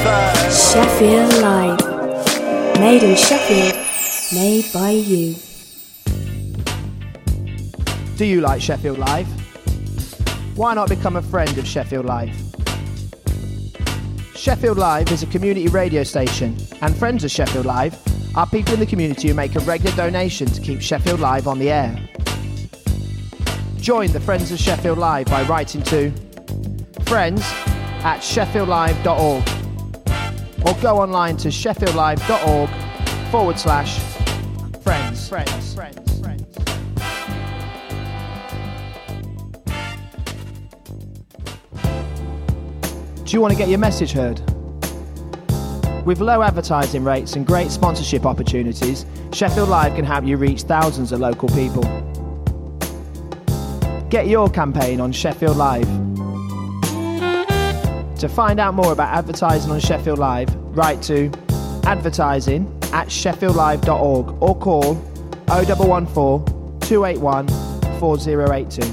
Sheffield Live. Made in Sheffield, made by you. Do you like Sheffield Live? Why not become a friend of Sheffield Live? Sheffield Live is a community radio station, and friends of Sheffield Live are people in the community who make a regular donation to keep Sheffield Live on the air. Join the Friends of Sheffield Live by writing to friends@sheffieldlive.org or go online to sheffieldlive.org/friends. Do you want to get your message heard? With low advertising rates and great sponsorship opportunities, Sheffield Live can help you reach thousands of local people. Get your campaign on Sheffield Live. To find out more about advertising on Sheffield Live, write to advertising@sheffieldlive.org or call 0114 281 4082.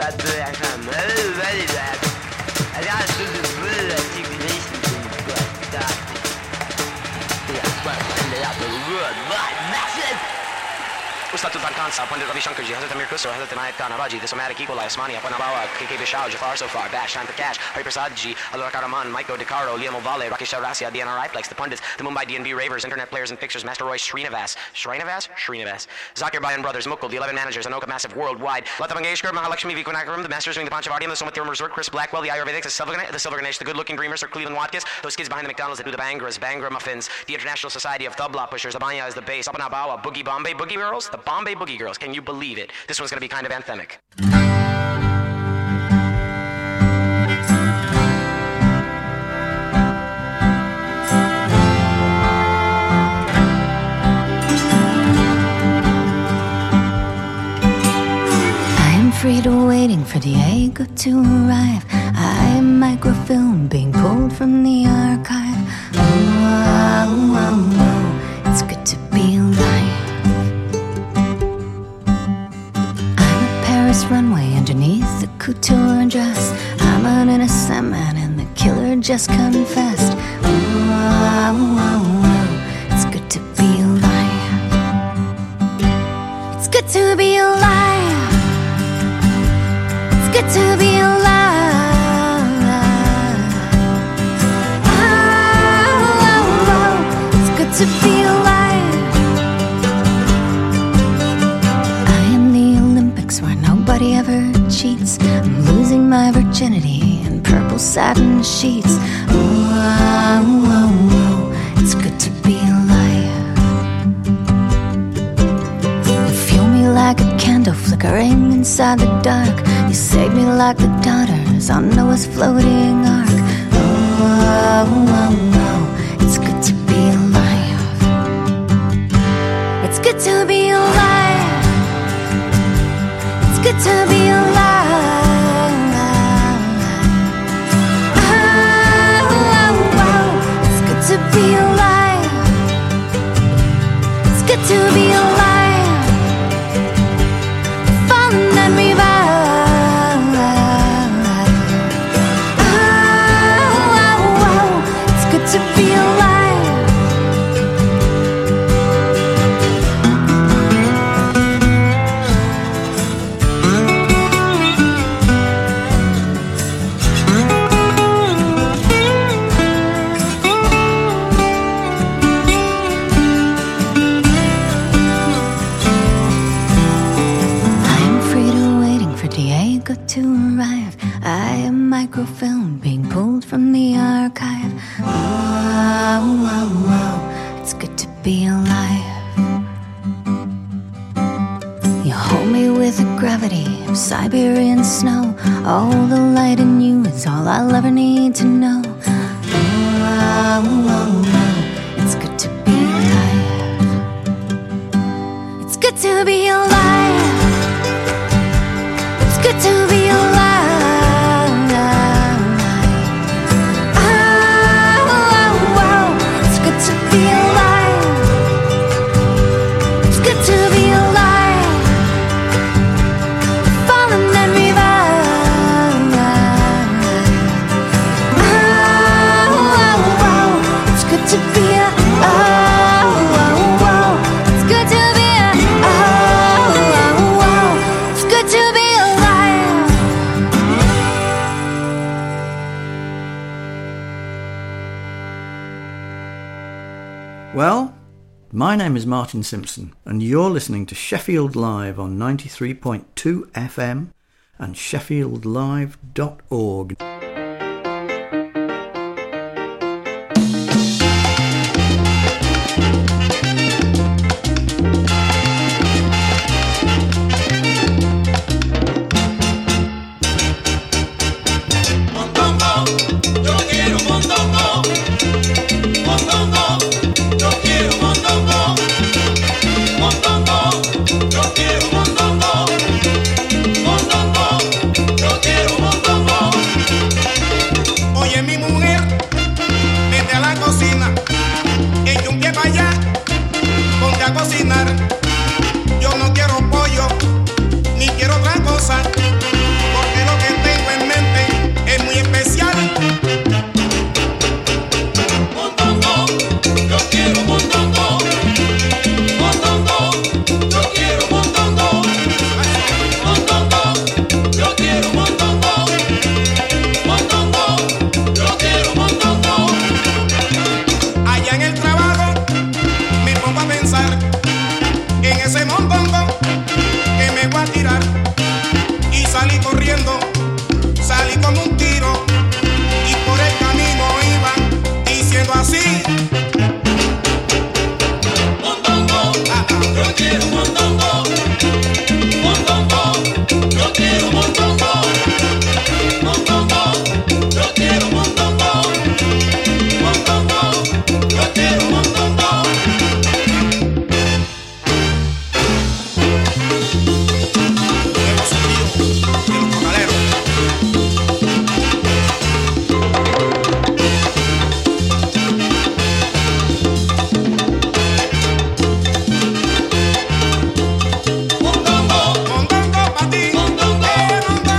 ça peut être un mauvais lac. Alors, je veux la cycliste d'une boîte. Et à quoi elle est là pour le massive. Ustad Tutankhamun, Pandit Ravi Shankarji, Hazrat Amir Khusro, Hazrat Inayat Khan Abaji, the somatic equal Asmani, Apanabawa, KK Bishal, Jafar Sofar, Bash, Time Prakash, Hari Prasad Ji, Alur Karaman, Maiko DeCaro, Liam Ovale, Rakesh Rasia, the NRI Plex, the Pundits, the Mumbai DNB Ravers, Internet Players and Pictures, Master Roy Srinivas, Zakir Bayan Brothers, Mukul, the 11 Managers, Anoka Massive Worldwide, Lata Mangeshkar, Mahalakshmi Vikunakaram, the Masters doing the Panchavardiam, the Somathiram Resort, Chris Blackwell, the Ayurvedics, the Silver Ganesh, the Good Looking Dreamers, Sir Cleveland Watkins, those kids behind the McDonald's that do the Bangras, Bangra Muffins, the International Society of Tabla Pushers, the Banya is the base, Apanabawa, Boogie Bombay Boogie Girls, the Bombay Boogie Girls. Can you believe it? This one's going to be kind of anthemic. I am Frida waiting for Diego to arrive. I am microfilm being pulled from the archive. Oh, oh, oh, it's good to be alive. Runway underneath the couture dress. I'm an innocent man and the killer just confessed. Oh, oh, oh, it's good to be alive. It's good to be alive. It's good to be alive. Oh, oh, oh, it's good to be alive. Nobody ever cheats. I'm losing my virginity in purple satin sheets. Oh, oh, oh, it's good to be alive. You fuel me like a candle flickering inside the dark. You save me like the daughters on Noah's floating ark. Oh, oh, oh, it's good to be alive. It's good to be alive. Good to be alive. Oh, oh, oh, it's good to be alive. It's good to be alive. Falling and revive. Oh, oh, oh, it's good to be alive. To arrive, I am microfilm being pulled from the archive. Oh, oh, oh, it's good to be alive. You hold me with the gravity of Siberian snow. All the light in you is all I'll ever need to know. Oh, oh, oh, it's good to be alive. It's good to be alive. It's good to be alive. Oh, oh, oh, it's good to be alive. It's good to be alive. Fallen and revive. Oh, oh, oh, it's good to be alive. Oh, oh, oh, it's good to be alive. Oh, oh, oh, it's good to be alive. Well, my name is Martin Simpson and you're listening to Sheffield Live on 93.2 FM and sheffieldlive.org. Mondongo, yo quiero mondongo. corriendo, salí como un tiro y por el camino iba diciendo así. Mondongo, yo quiero mondongo. Mondongo, yo quiero mondongo. Mondongo, yo quiero mondongo. Mondongo, yo quiero mondongo. Nuevo sonido de los cocaleros. Mondongo pa' ti, mondongo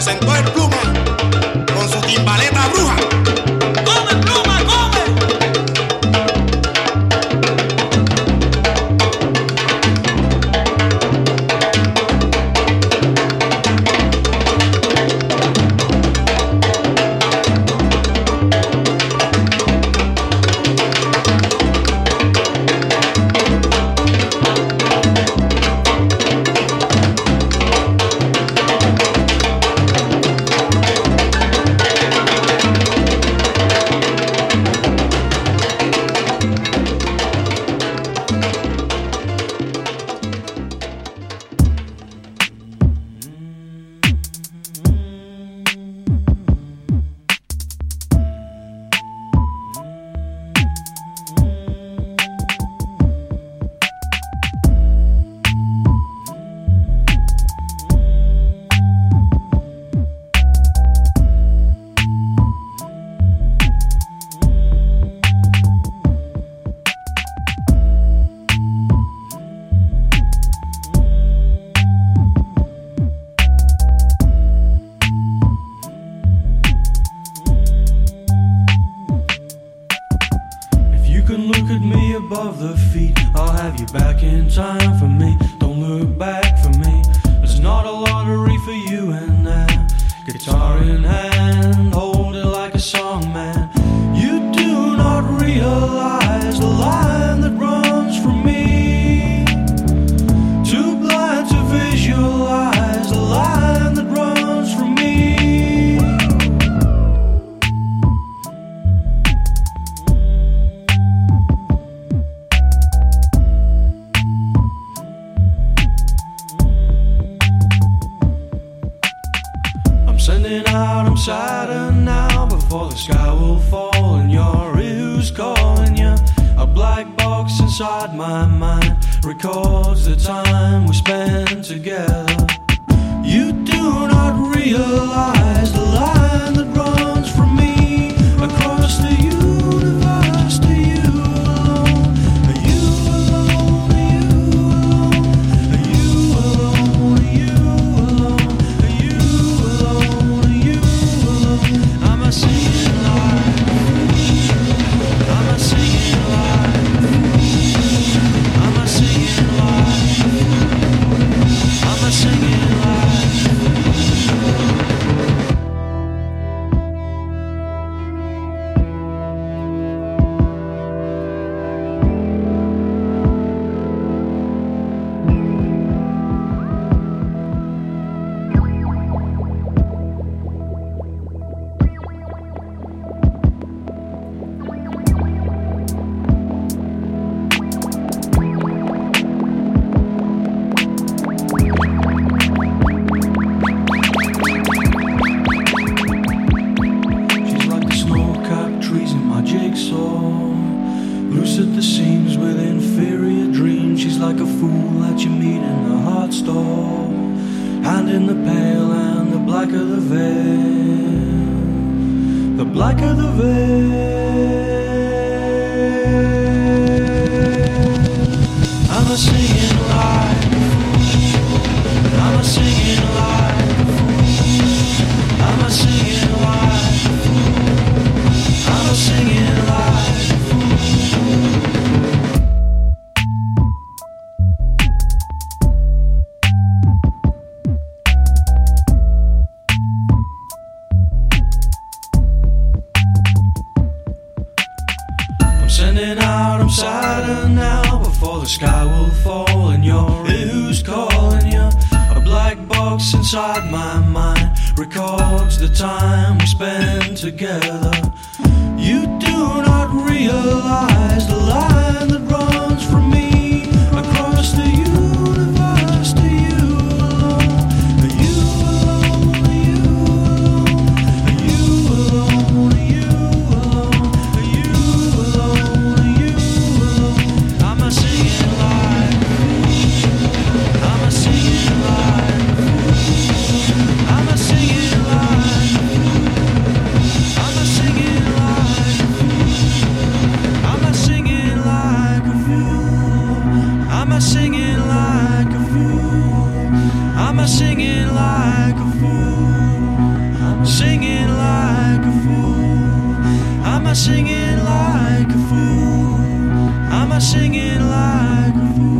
presentó el Pluma con su timbaleta bruja. ¡Come, Pluma, come! above the feet. I'll have you back in time for me. Don't look back for me. There's not a lottery for you and I. Guitar in hand, hold it like a song, man. You do not realize the line that runs from me. Too blind to visualize the line that runs from me. I'm sending out, I'm Saturn now before the sky will fall and your ears calling you. A black box inside my mind records the time we spend together. You do not realize the line that runs from me across the universe to you alone. Are you alone? Are you alone? Are you alone? Are you alone? Are you alone? I'm a singing live. I'm a singing live. I'm a singing live. I'm a singing live. She's like the snow-capped trees in my jigsaw, loose at the seams with inferior dreams. She's like a fool that you meet in the heart store, hand in the pale and the blacker the veil, the blacker the veil. I'm a singing live, I'm a singing live, I'm a singing live, I'm a singing live. I'm sending out, I'm Saturn now before the sky will fall and your ears calling you. A black box inside my mind records the time we spend together. You do not realize the line that runs from me across the universe to you alone. Are you alone? Are you alone? Are you alone? Are you alone? Are you alone? Are you alone? I'm a singing live. I'm a singing live. I'm a singing live. I'm a singing live. I'm a singing singing like a fool? Am I singing like a fool?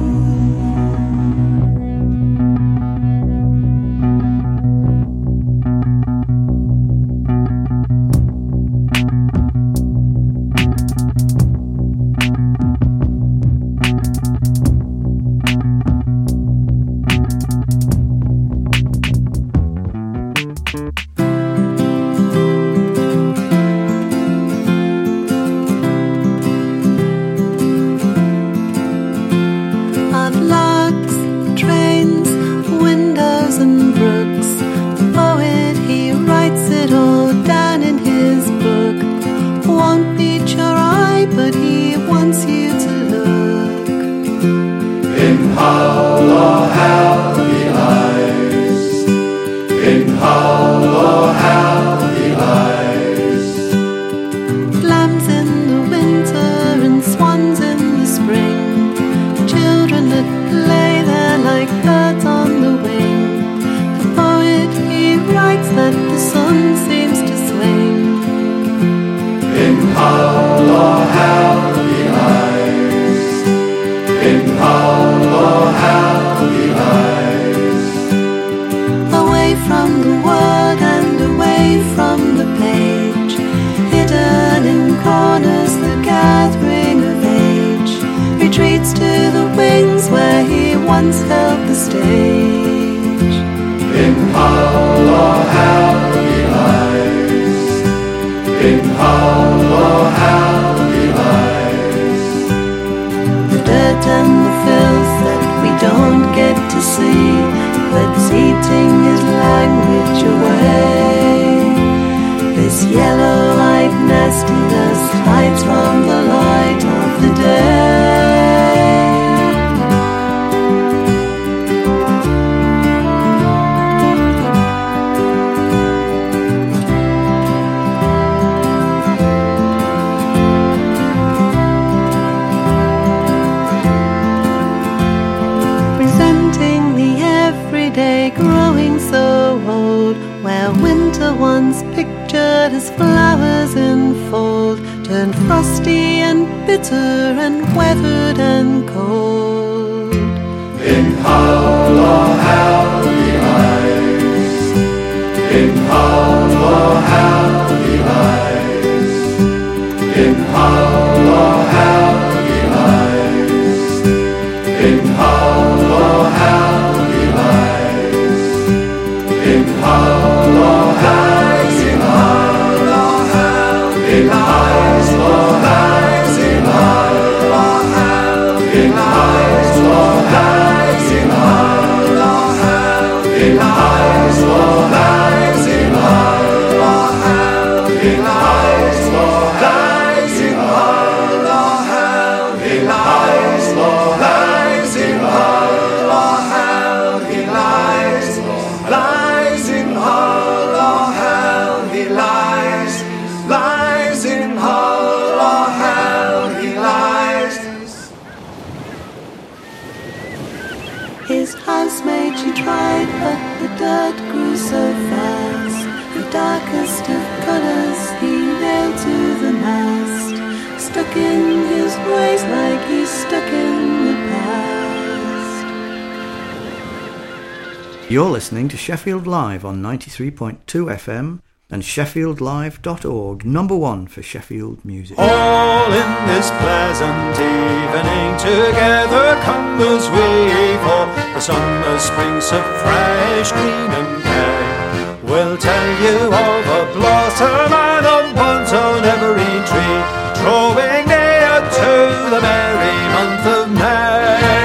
You're listening to Sheffield Live on 93.2 FM and sheffieldlive.org, number one for Sheffield music. All in this pleasant evening together come as we, for the summer springs so fresh, green and gay. We'll tell you of a blossom and a bunch on every tree, drawing near to the merry month of May.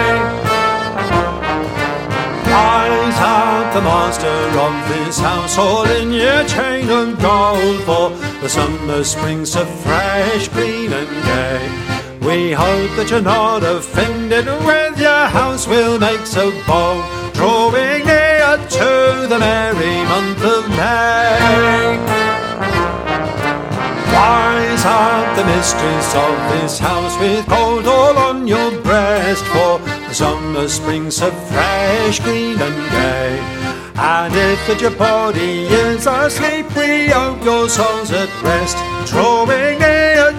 The master of this house, all in your chain and gold, for the summer springs so fresh, green and gay. We hope that you're not offended with your house we'll make so bold, drawing near to the merry month of May. Rise up, the mistress of this house, with gold all on your breast, for the summer springs so fresh, green and gay. And if that your body is asleep, we hope your soul's at rest, drawing near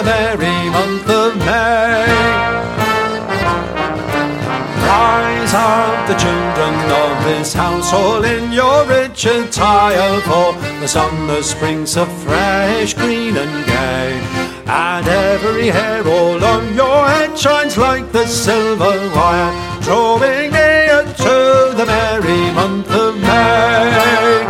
merry month of May. Rise up the children of this house, all in your rich attire, for the summer springs so fresh, green and gay. And every hair all on your head shines like the silver wire, drawing near to the merry month of May.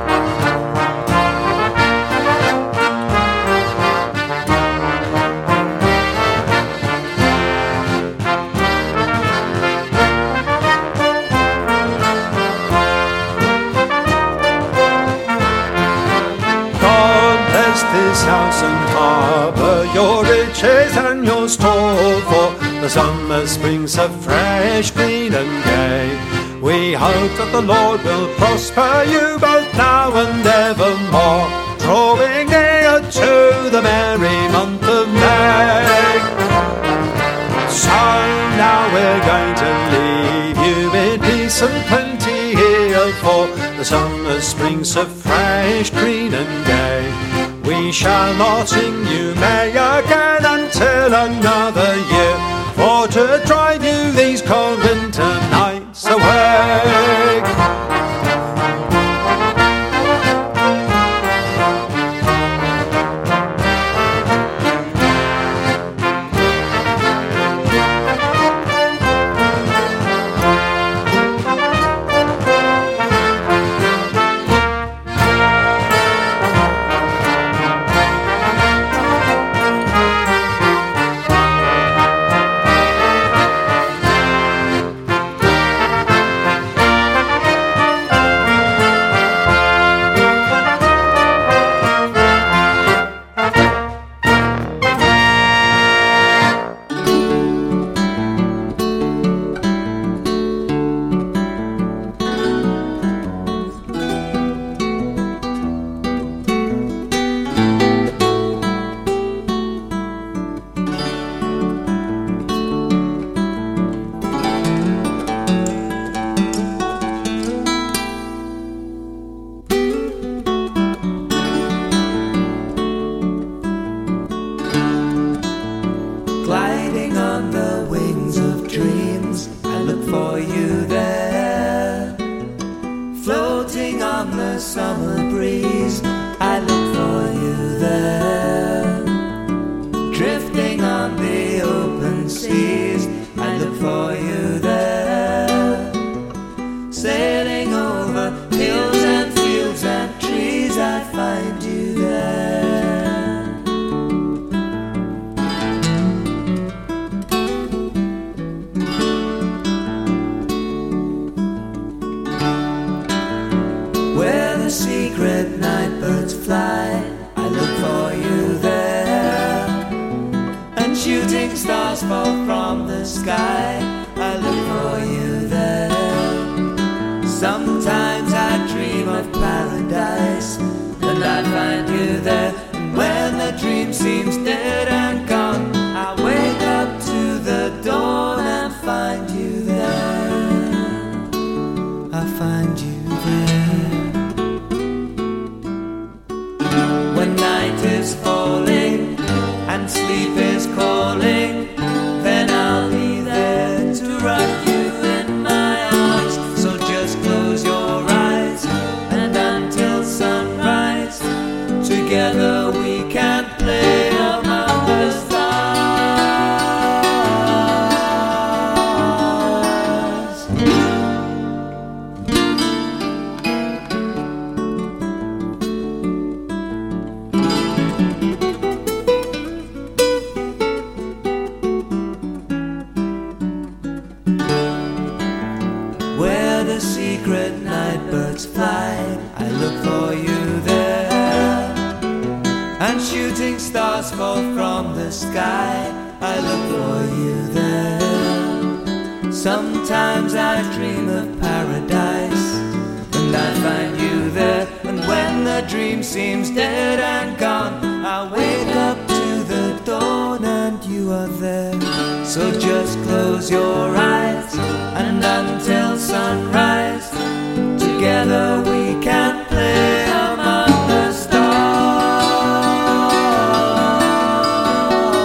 This house and harbour, your riches and your store, for the summer springs so fresh, green and gay. We hope that the Lord will prosper you both now and evermore, drawing near to the merry month of May. So now we're going to leave you in peace and plenty here, for the summer springs so fresh, green and gay. We shall not sing you May again until another year, for to drive you these cold winter nights away. Sometimes I dream of paradise, and I find you there. And when the dream seems dead and gone, I wake up to the dawn and you are there. So just close your eyes, and until sunrise, together we can play among the stars.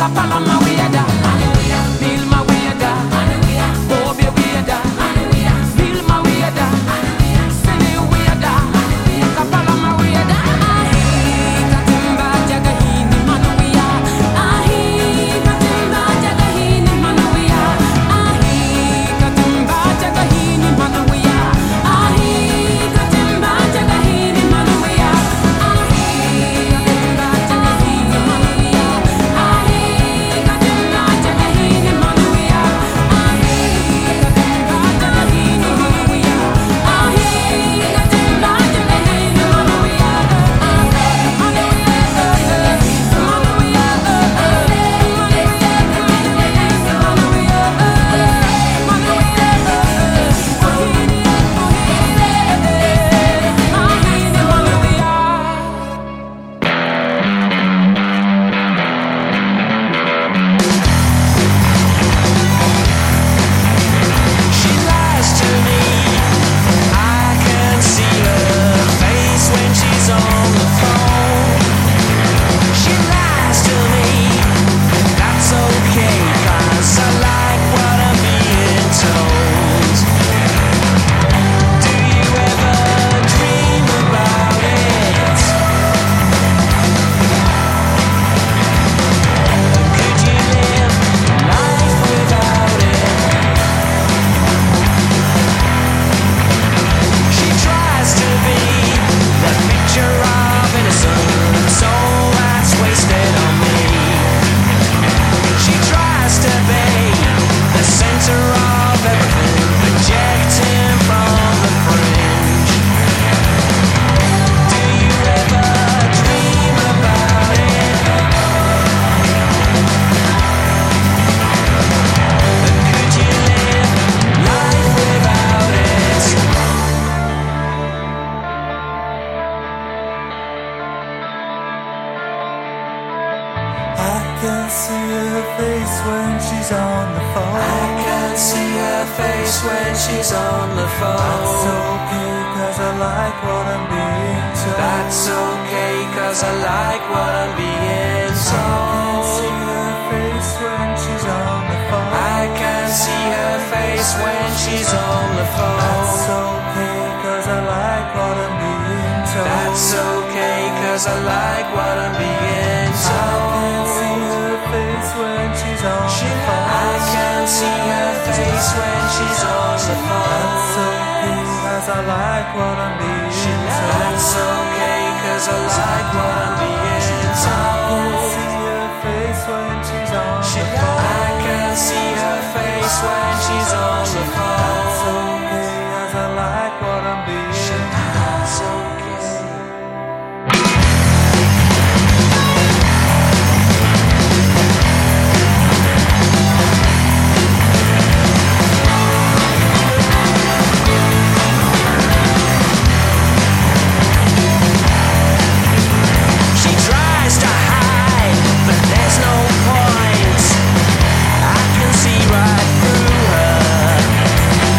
can see her face when she's on the phone. I can see her face when she's on the phone. That's okay, cause I like what I'm being told. That's okay, cause I like what I'm being told. I can see her face when she's on the phone. I can see her face when she's on the phone. That's okay, cause I like what I'm being told. That's okay, cause I like what I'm being told. I can see her face when she's on the phone. I can see her face when she's on the phone. That's okay, cause I like what I'm being told. That's okay, cause I like what I'm being told. I can see her face when she's on the phone. I can see her face when she's on the phone. That's okay, cause I like what I'm being told. That's okay. Right through her.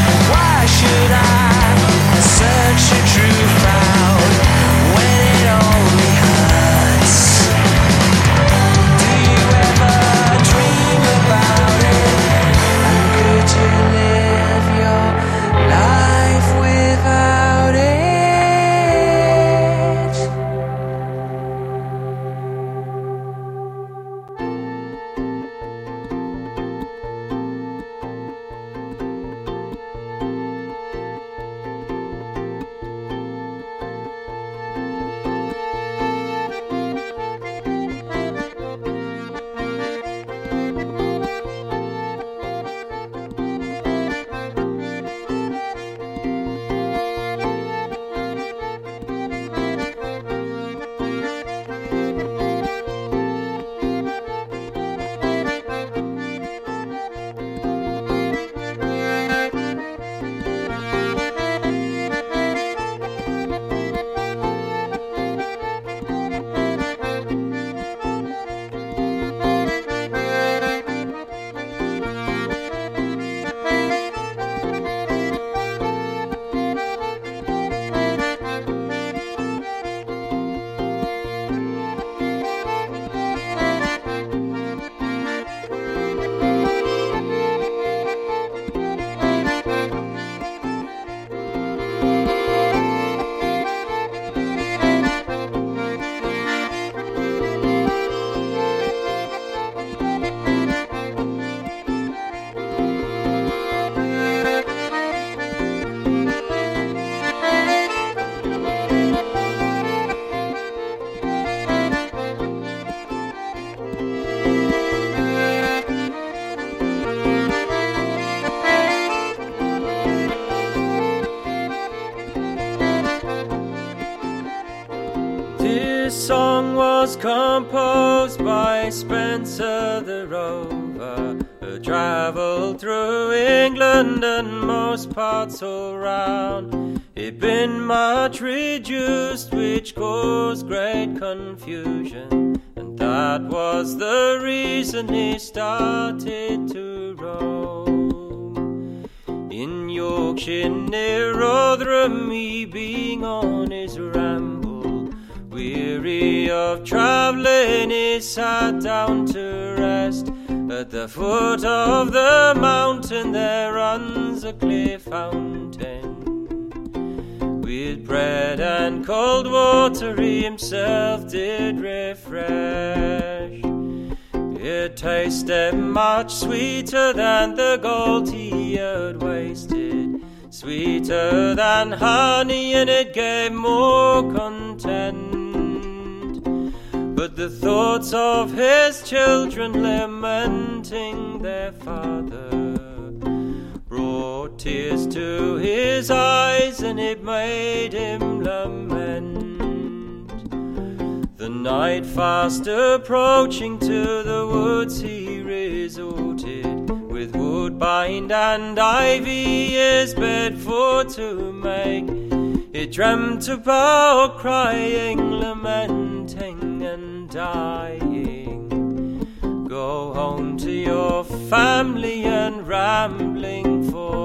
composed by Spencer the Rover, who travelled through England and most parts all round. He'd been much reduced, which caused great confusion, and that was the reason he started to roam. In Yorkshire near Rotherham, he being on his ramble, weary of travelling, he sat down to rest. At the foot of the mountain there runs a clear fountain, with bread and cold water he himself did refresh. It tasted much sweeter than the gold he had wasted, sweeter than honey, and it gave more content. But the thoughts of his children lamenting their father brought tears to his eyes, and it made him lament. The night fast approaching, to the woods he resorted, with woodbine and ivy his bed for to make. He dreamt about crying, lamenting and dying. Go home to your family and rambling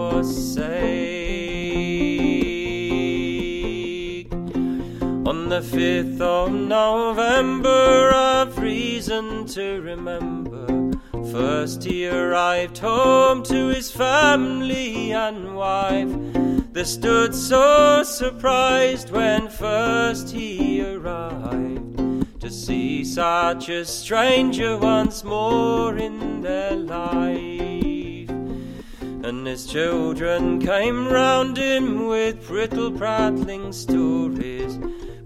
forsake. On the 5th of November, I've reason to remember, first he arrived home to his family and wife. They stood so surprised when first he arrived, to see such a stranger once more in their life. And his children came round him with brittle prattling stories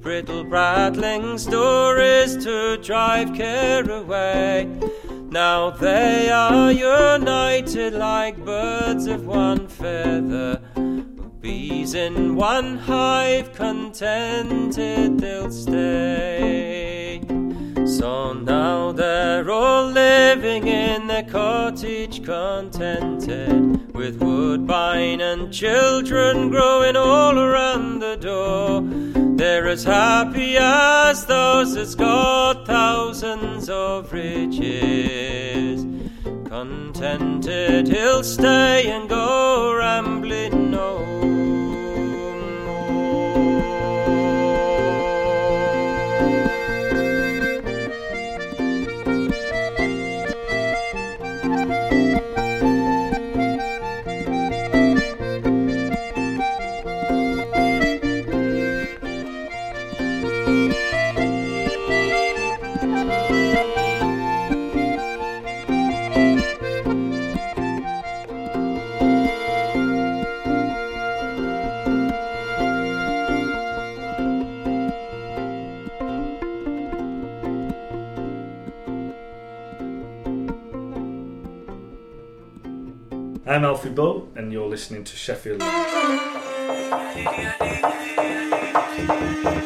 to drive care away. Now they are united like birds of one feather, bees in one hive, contented they'll stay. So now they're all living in their cottage contented, with woodbine and children growing all around the door. They're as happy as those that's got thousands of riches. Contented he'll stay and go rambling no more. I'm Alfie Bull, and you're listening to Sheffield Live.